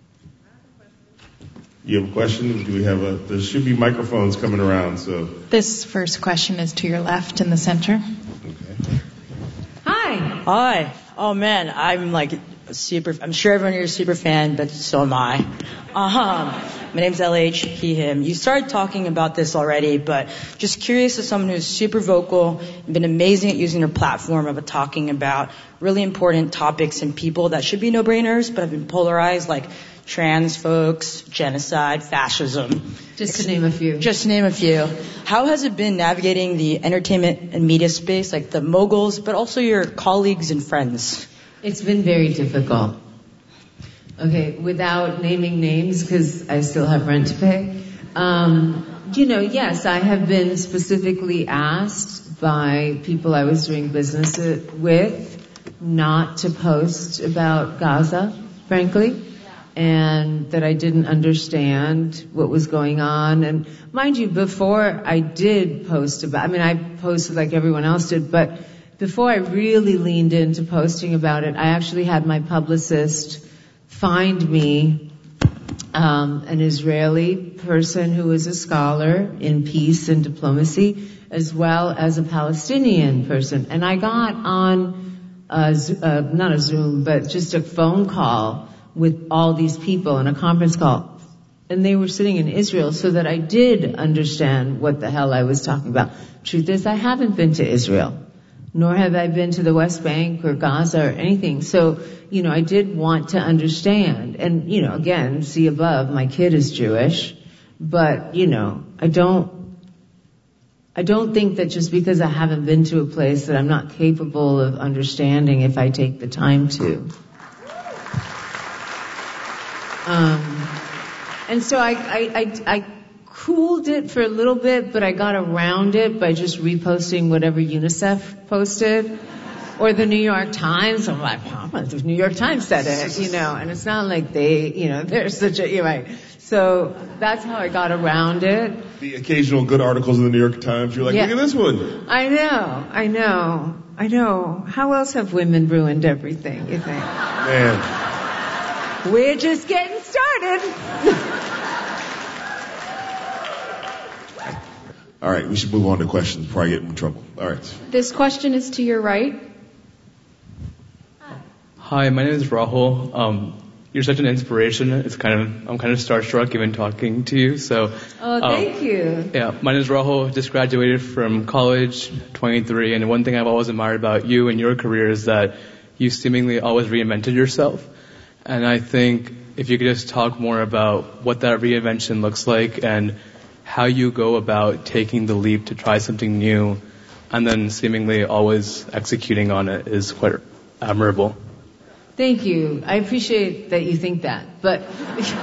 You have a question? Do we have a, there should be microphones coming around, so. This first question is to your left in the center. Okay. Hi. Hi. Oh man, I'm like a super, I'm sure everyone here is a super fan, but so am I. Um, my name's L H, he, him. You started talking about this already, but just curious as someone who's super vocal and been amazing at using their platform of talking about really important topics and people that should be no-brainers, but have been polarized, like trans folks, genocide, fascism. Just to name a few. Just to name a few. How has it been navigating the entertainment and media space, like the moguls, but also your colleagues and friends? It's been very difficult. Okay, without naming names, because I still have rent to pay. Um, you know, yes, I have been specifically asked by people I was doing business with not to post about Gaza, frankly, and that I didn't understand what was going on. And mind you, before I did post about, I mean, I posted like everyone else did, but before I really leaned into posting about it, I actually had my publicist find me um, an Israeli person who is a scholar in peace and diplomacy, as well as a Palestinian person. And I got on, a, uh, not a Zoom, but just a phone call with all these people and a conference call. And they were sitting in Israel, so that I did understand what the hell I was talking about. Truth is, I haven't been to Israel, nor have I been to the West Bank or Gaza or anything. So, you know, I did want to understand. And, you know, again, see above, my kid is Jewish. But, you know, I don't, I don't think that just because I haven't been to a place that I'm not capable of understanding if I take the time to. Um, and so I, I, I, I cooled it for a little bit, but I got around it by just reposting whatever UNICEF posted. Or the New York Times. I'm like, oh, the New York Times said it, you know, and it's not like they, you know, they're such a, you're right. So that's how I got around it. The occasional good articles in the New York Times, you're like, yeah. Look at this one. I know, I know, I know. How else have women ruined everything, you think? Man. We're just getting started. All right, we should move on to questions before I get in trouble. All right. This question is to your right. Hi, my name is Rahul. Um, you're such an inspiration. It's kind of I'm kind of starstruck even talking to you. So. Oh, thank um, you. Yeah, my name is Rahul. Just graduated from college, twenty-three, and one thing I've always admired about you and your career is that you seemingly always reinvented yourself. And I think if you could just talk more about what that reinvention looks like and how you go about taking the leap to try something new and then seemingly always executing on it is quite admirable. Thank you. I appreciate that you think that. But, um,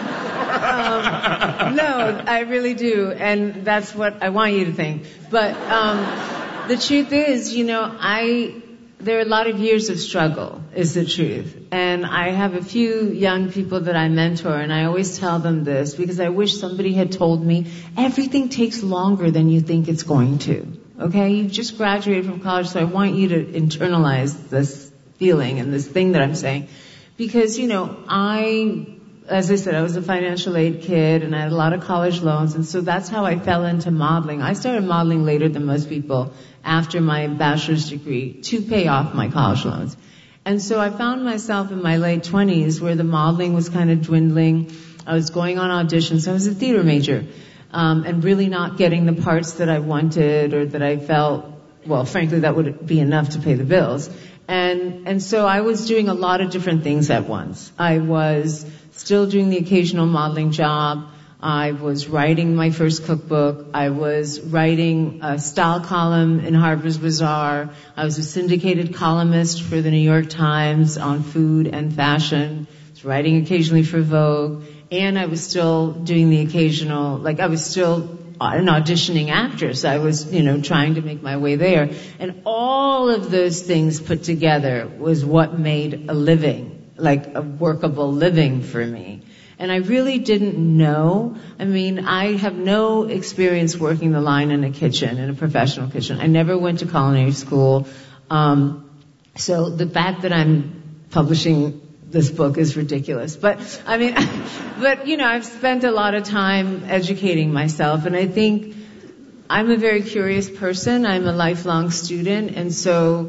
no, I really do. And that's what I want you to think. But um, the truth is, you know, I... there are a lot of years of struggle, is the truth. And I have a few young people that I mentor, and I always tell them this because I wish somebody had told me everything takes longer than you think it's going to. Okay? You've just graduated from college, so I want you to internalize this feeling and this thing that I'm saying. Because, you know, I, as I said, I was a financial aid kid, and I had a lot of college loans, and so that's how I fell into modeling. I started modeling later than most people, after my bachelor's degree, to pay off my college loans. And so I found myself in my late twenties where the modeling was kind of dwindling. I was going on auditions. I was a theater major, um, and really not getting the parts that I wanted or that I felt, well, frankly, that would be enough to pay the bills. And, and so I was doing a lot of different things at once. I was still doing the occasional modeling job. I was writing my first cookbook. I was writing a style column in Harper's Bazaar. I was a syndicated columnist for the New York Times on food and fashion. I was writing occasionally for Vogue. And I was still doing the occasional, like I was still an auditioning actress. I was, you know, trying to make my way there. And all of those things put together was what made a living, like a workable living for me. And I really didn't know. I mean, I have no experience working the line in a kitchen, in a professional kitchen. I never went to culinary school. Um, so the fact that I'm publishing this book is ridiculous. But, I mean, but, you know, I've spent a lot of time educating myself. And I think I'm a very curious person. I'm a lifelong student. And so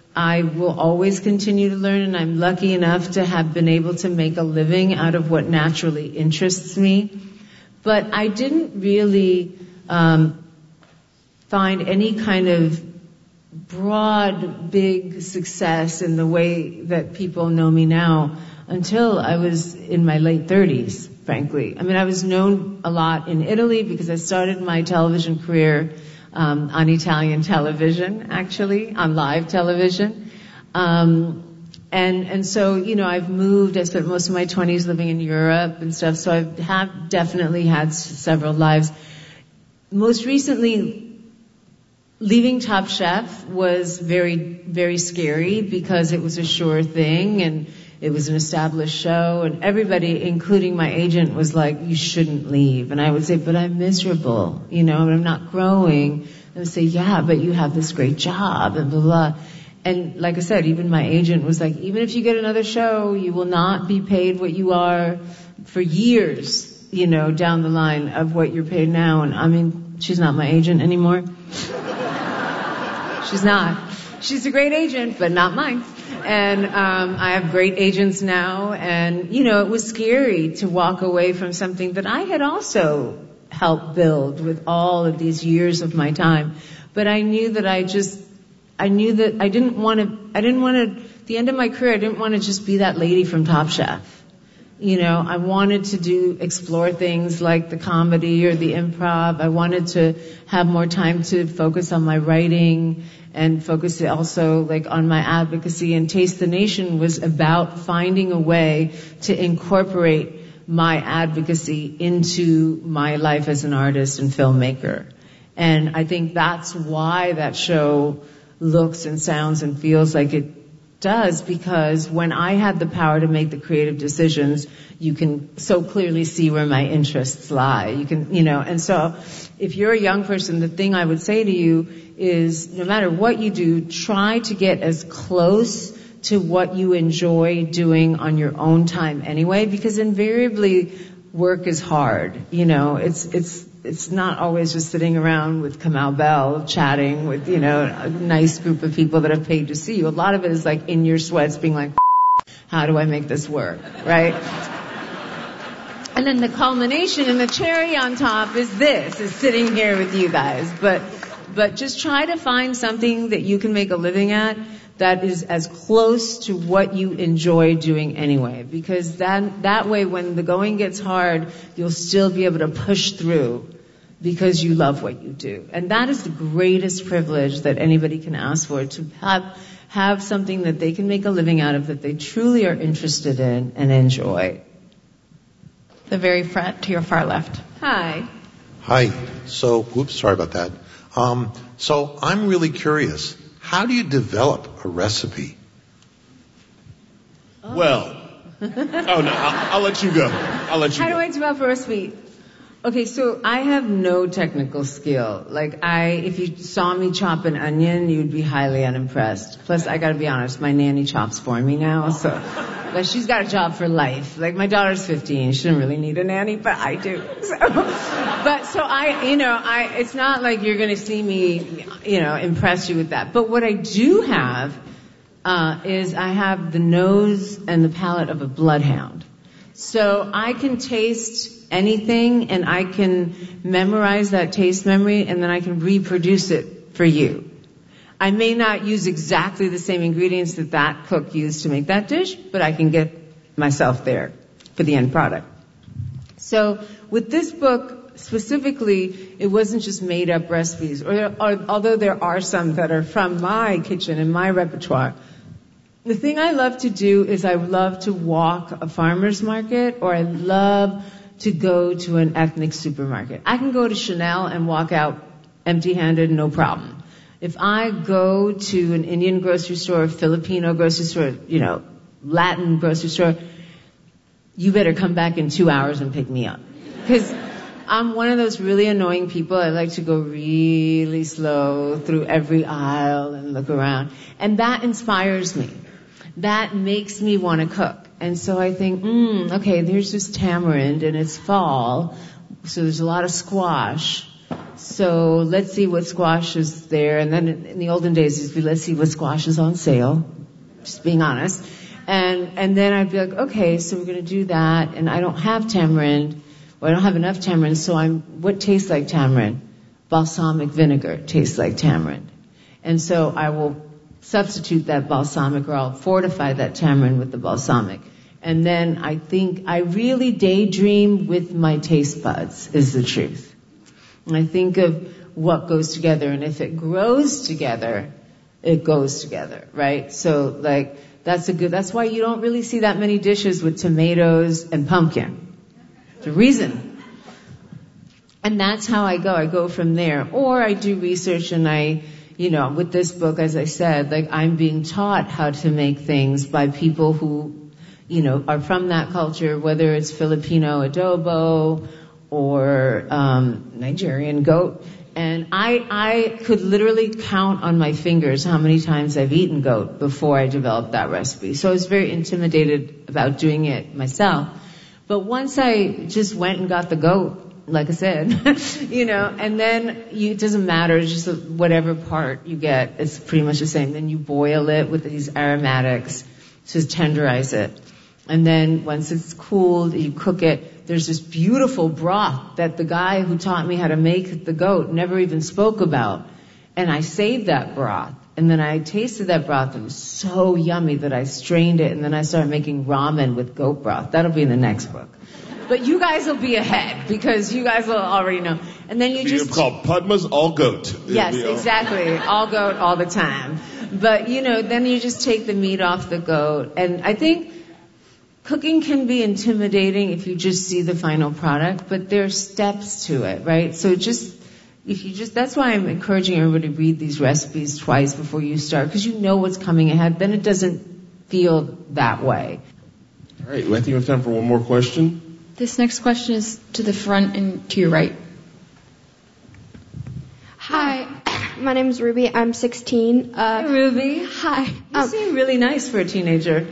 I will always continue to learn, and I'm lucky enough to have been able to make a living out of what naturally interests me. But I didn't really um, find any kind of broad, big success in the way that people know me now until I was in my late thirties, frankly. I mean, I was known a lot in Italy because I started my television career um, on Italian television, actually, on live television. Um, and, and so, you know, I've moved, I spent most of my twenties living in Europe and stuff, so I have definitely had s- several lives. Most recently, leaving Top Chef was very, very scary because it was a sure thing and it was an established show, and everybody, including my agent, was like, you shouldn't leave. And I would say, but I'm miserable, you know, and I'm not growing. And I would say, yeah, but you have this great job, and blah, blah. And like I said, even my agent was like, even if you get another show, you will not be paid what you are for years, you know, down the line of what you're paid now. And I mean, she's not my agent anymore. She's not. She's a great agent, but not mine. And um, I have great agents now. And, you know, it was scary to walk away from something that I had also helped build with all of these years of my time. But I knew that I just, I knew that I didn't want to, I didn't want to, at the end of my career, I didn't want to just be that lady from Top Chef. You know, I wanted to do, explore things like the comedy or the improv. I wanted to have more time to focus on my writing and focus also like on my advocacy. And Taste the Nation was about finding a way to incorporate my advocacy into my life as an artist and filmmaker. And I think that's why that show looks and sounds and feels like it does, because when I had the power to make the creative decisions, you can so clearly see where my interests lie. You can, you know, and so if you're a young person, the thing I would say to you is no matter what you do, try to get as close to what you enjoy doing on your own time anyway, because invariably work is hard. You know, it's, it's, it's not always just sitting around with Kamau Bell chatting with, you know, a nice group of people that have paid to see you. A lot of it is like in your sweats being like, how do I make this work, right? And then the culmination and the cherry on top is this, is sitting here with you guys. But, but just try to find something that you can make a living at that is as close to what you enjoy doing anyway. Because that, that way when the going gets hard, you'll still be able to push through because you love what you do. And that is the greatest privilege that anybody can ask for, to have, have something that they can make a living out of that they truly are interested in and enjoy. The very front to your far left. Hi. Hi. So, oops, sorry about that. Um, so I'm really curious. How do you develop a recipe? Oh. Well, oh no, I'll, I'll let you go. I'll let you How go. do I develop a recipe? Okay, so I have no technical skill. Like I, if you saw me chop an onion, you'd be highly unimpressed. Plus, I gotta be honest, my nanny chops for me now, so, like she's got a job for life. Like my daughter's fifteen, she doesn't really need a nanny, but I do. So, but so I, you know, I, it's not like you're gonna see me, you know, impress you with that. But what I do have, uh, is I have the nose and the palate of a bloodhound. So I can taste anything and I can memorize that taste memory and then I can reproduce it for you. I may not use exactly the same ingredients that that cook used to make that dish, but I can get myself there for the end product. So with this book specifically, it wasn't just made up recipes, or, or although there are some that are from my kitchen and my repertoire. The thing I love to do is I love to walk a farmer's market, or I love to go to an ethnic supermarket. I can go to Chanel and walk out empty-handed, no problem. If I go to an Indian grocery store, Filipino grocery store, you know, Latin grocery store, you better come back in two hours and pick me up. Because I'm one of those really annoying people. I like to go really slow through every aisle and look around. And that inspires me. That makes me want to cook. And so I think, mm, okay, there's this tamarind and it's fall, so there's a lot of squash. So let's see what squash is there. And then in the olden days, it used to be, let's see what squash is on sale. Just being honest. And and then I'd be like, okay, so we're going to do that. And I don't have tamarind. Well, I don't have enough tamarind, so I'm, what tastes like tamarind? Balsamic vinegar tastes like tamarind. And so I will substitute that balsamic, or I'll fortify that tamarind with the balsamic. And then I think I really daydream with my taste buds, is the truth. And I think of what goes together, and if it grows together, it goes together, right? So like, that's a good, that's why you don't really see that many dishes with tomatoes and pumpkin. The reason. And that's how I go. I go from there. Or I do research, and I, you know, with this book, as I said, like I'm being taught how to make things by people who, you know, are from that culture, whether it's Filipino adobo or um, Nigerian goat. And I, I could literally count on my fingers how many times I've eaten goat before I developed that recipe. So I was very intimidated about doing it myself. But once I just went and got the goat, like I said, you know, and then you, it doesn't matter, it's just whatever part you get, it's pretty much the same. Then you boil it with these aromatics to tenderize it. And then once it's cooled, you cook it. There's this beautiful broth that the guy who taught me how to make the goat never even spoke about. And I saved that broth. And then I tasted that broth. It was so yummy that I strained it. And then I started making ramen with goat broth. That'll be in the next book. But you guys will be ahead because you guys will already know. And then you just... It's called Padma's All Goat. Yes, exactly. All goat all the time. But, you know, then you just take the meat off the goat. And I think cooking can be intimidating if you just see the final product. But there are steps to it, right? So just... If you just, that's why I'm encouraging everybody to read these recipes twice before you start, because you know what's coming ahead. Then it doesn't feel that way. All right, I think we have time for one more question. This next question is to the front and to your right. Hi, my name is Ruby. I'm sixteen. Uh, Hey, Ruby. Hi. You Um, seem really nice for a teenager.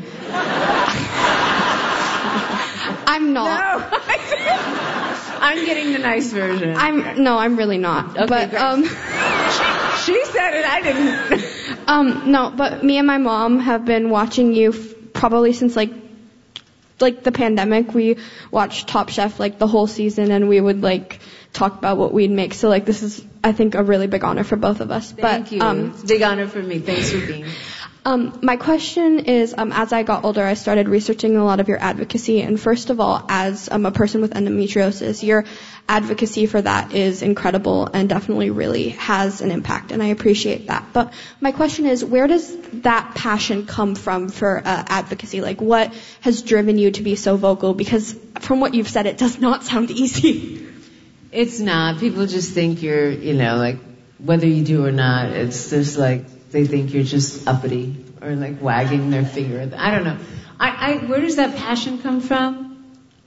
I'm not. No. I'm getting the nice version. I'm no, I'm really not. Okay, but great. um, She said it, I didn't. um, no, but me and my mom have been watching you f- probably since like, like the pandemic. We watched Top Chef like the whole season, and we would like talk about what we'd make. So like, this is, I think, a really big honor for both of us. Thank but, you. Um, It's a big honor for me. Thanks for being here. Um, my question is, um, as I got older, I started researching a lot of your advocacy. And first of all, as um, a person with endometriosis, your advocacy for that is incredible and definitely really has an impact. And I appreciate that. But my question is, where does that passion come from for uh, advocacy? Like, what has driven you to be so vocal? Because from what you've said, it does not sound easy. It's not. People just think you're, you know, like, whether you do or not, it's just like, they think you're just uppity or like wagging their finger. I don't know. I, I, where does that passion come from?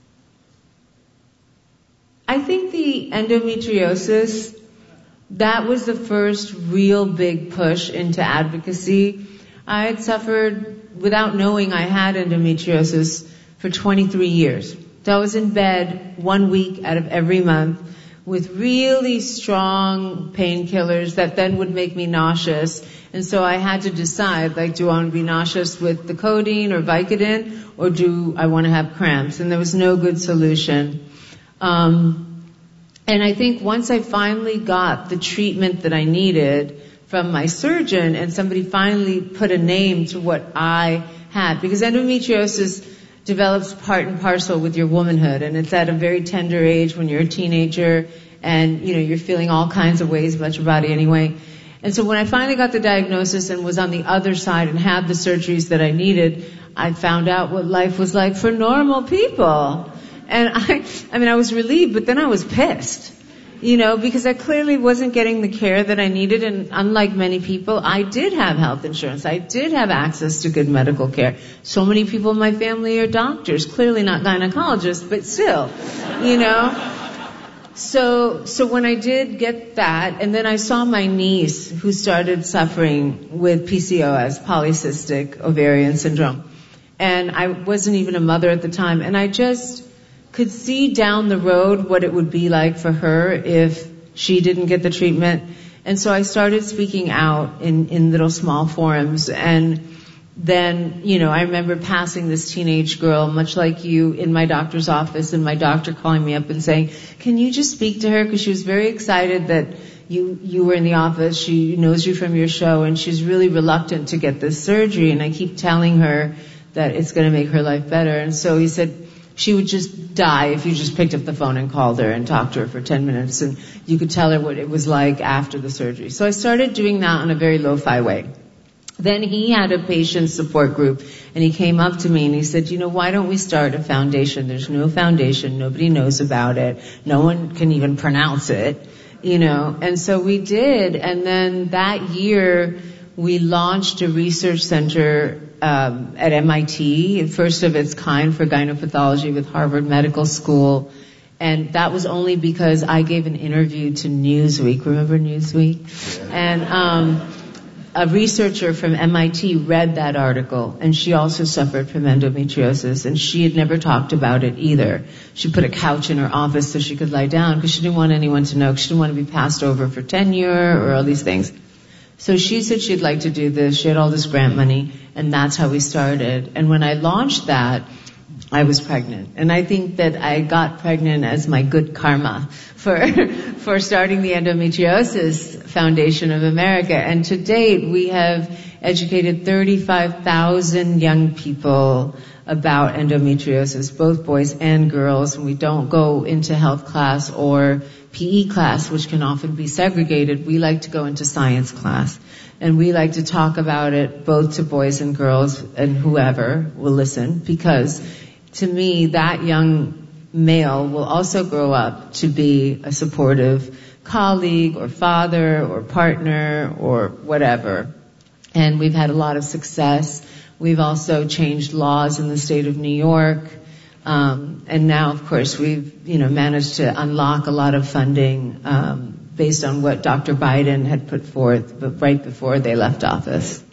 I think the endometriosis, that was the first real big push into advocacy. I had suffered, without knowing I had endometriosis, for twenty-three years. So I was in bed one week out of every month with really strong painkillers that then would make me nauseous. And so I had to decide, like, do I want to be nauseous with the codeine or Vicodin, or do I want to have cramps? And there was no good solution. Um, and I think once I finally got the treatment that I needed from my surgeon, and somebody finally put a name to what I had, because endometriosis develops part and parcel with your womanhood, and it's at a very tender age when you're a teenager, and you know you're feeling all kinds of ways about your body anyway. And so when I finally got the diagnosis and was on the other side and had the surgeries that I needed, I found out what life was like for normal people. And I, I mean, I was relieved, but then I was pissed, you know, because I clearly wasn't getting the care that I needed. And unlike many people, I did have health insurance. I did have access to good medical care. So many people in my family are doctors, clearly not gynecologists, but still, you know. So, so when I did get that, and then I saw my niece who started suffering with P C O S, polycystic ovarian syndrome. And I wasn't even a mother at the time. And I just could see down the road what it would be like for her if she didn't get the treatment. And so I started speaking out in, in little small forums. And then, you know, I remember passing this teenage girl, much like you, in my doctor's office, and my doctor calling me up and saying, can you just speak to her? Because she was very excited that you, you were in the office. She knows you from your show, and she's really reluctant to get this surgery. And I keep telling her that it's going to make her life better. And so he said she would just die if you just picked up the phone and called her and talked to her for ten minutes, and you could tell her what it was like after the surgery. So I started doing that in a very lo-fi way. Then he had a patient support group, and he came up to me and he said, you know, why don't we start a foundation? There's no foundation. Nobody knows about it. No one can even pronounce it, you know. And so we did. And then that year, we launched a research center um, at M I T, first of its kind for gynecopathology with Harvard Medical School. And that was only because I gave an interview to Newsweek. Remember Newsweek? And um a researcher from M I T read that article, and she also suffered from endometriosis, and she had never talked about it either. She put a couch in her office so she could lie down because she didn't want anyone to know, because she didn't want to be passed over for tenure or all these things. So she said she'd like to do this. She had all this grant money, and that's how we started. And when I launched that, I was pregnant. And I think that I got pregnant as my good karma for for starting the Endometriosis Foundation of America. And to date, we have educated thirty-five thousand young people about endometriosis, both boys and girls. And we don't go into health class or P E class, which can often be segregated. We like to go into science class. And we like to talk about it both to boys and girls, and whoever will listen, because to me, that young male will also grow up to be a supportive colleague or father or partner or whatever. And we've had a lot of success. We've also changed laws in the state of New York. Um, and now, of course, we've, you know, managed to unlock a lot of funding um, based on what Doctor Biden had put forth but right before they left office.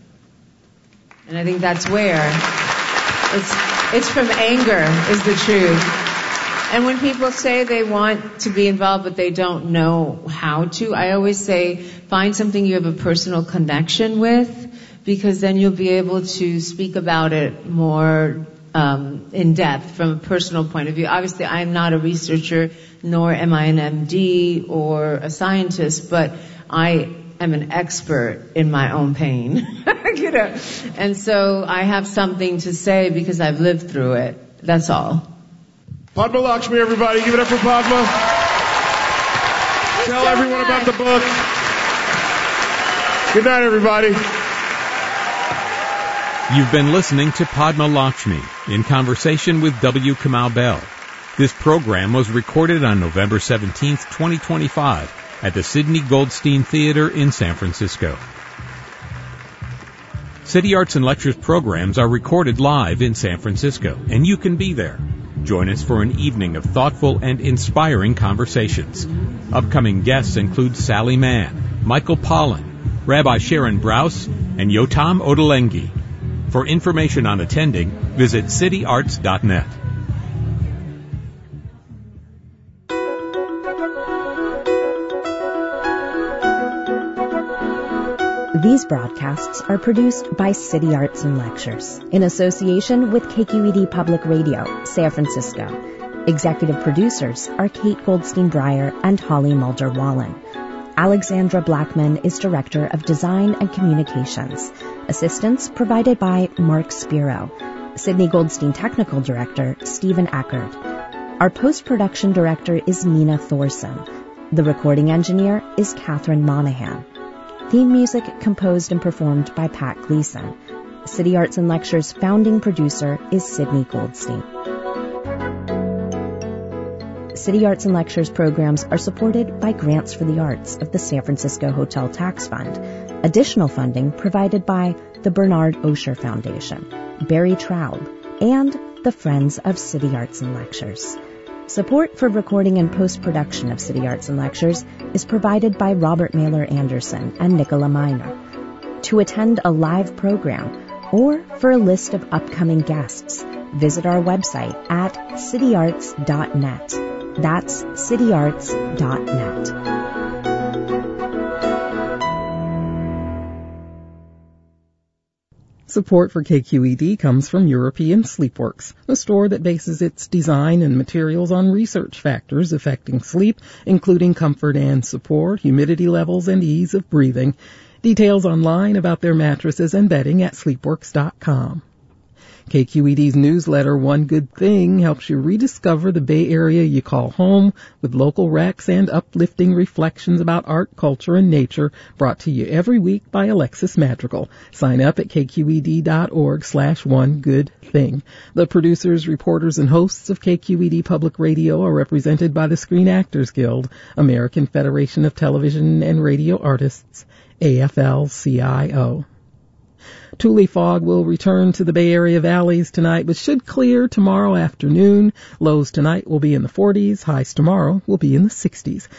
And I think that's where it's... It's from anger, is the truth. And when people say they want to be involved but they don't know how to, I always say find something you have a personal connection with, because then you'll be able to speak about it more um, in depth from a personal point of view. Obviously, I am not a researcher, nor am I an M D or a scientist, but I am an expert in my own pain, you know. And so I have something to say because I've lived through it. That's all. Padma Lakshmi, everybody. Give it up for Padma. Tell so everyone nice. about the book. Good night, everybody. You've been listening to Padma Lakshmi in conversation with W. Kamau Bell. This program was recorded on November seventeenth, twenty twenty-five. At the Sidney Goldstein Theater in San Francisco. City Arts and Lectures programs are recorded live in San Francisco, and you can be there. Join us for an evening of thoughtful and inspiring conversations. Upcoming guests include Sally Mann, Michael Pollan, Rabbi Sharon Brous, and Yotam Ottolenghi. For information on attending, visit city arts dot net. These broadcasts are produced by City Arts and Lectures in association with K Q E D Public Radio, San Francisco. Executive producers are Kate Goldstein Breyer and Holly Mulder Wallen. Alexandra Blackman is Director of Design and Communications. Assistance provided by Mark Spiro. Sidney Goldstein Technical Director, Stephen Eckert. Our post-production director is Nina Thorson. The recording engineer is Catherine Monahan. Theme music composed and performed by Pat Gleason. City Arts and Lectures founding producer is Sidney Goldstein. City Arts and Lectures programs are supported by grants for the arts of the San Francisco Hotel Tax Fund. Additional funding provided by the Bernard Osher Foundation, Barry Traub, and the Friends of City Arts and Lectures. Support for recording and post-production of City Arts and Lectures is provided by Robert Mailer Anderson and Nicola Miner. To attend a live program or for a list of upcoming guests, visit our website at city arts dot net. That's city arts dot net. Support for K Q E D comes from European Sleepworks, a store that bases its design and materials on research factors affecting sleep, including comfort and support, humidity levels, and ease of breathing. Details online about their mattresses and bedding at sleepworks dot com. K Q E D's newsletter, One Good Thing, helps you rediscover the Bay Area you call home with local recs and uplifting reflections about art, culture, and nature, brought to you every week by Alexis Madrigal. Sign up at kqed.org slash one good thing. The producers, reporters, and hosts of K Q E D Public Radio are represented by the Screen Actors Guild, American Federation of Television and Radio Artists, A F L C I O. Tule fog will return to the Bay Area valleys tonight, but should clear tomorrow afternoon. Lows tonight will be in the forties. Highs tomorrow will be in the sixties.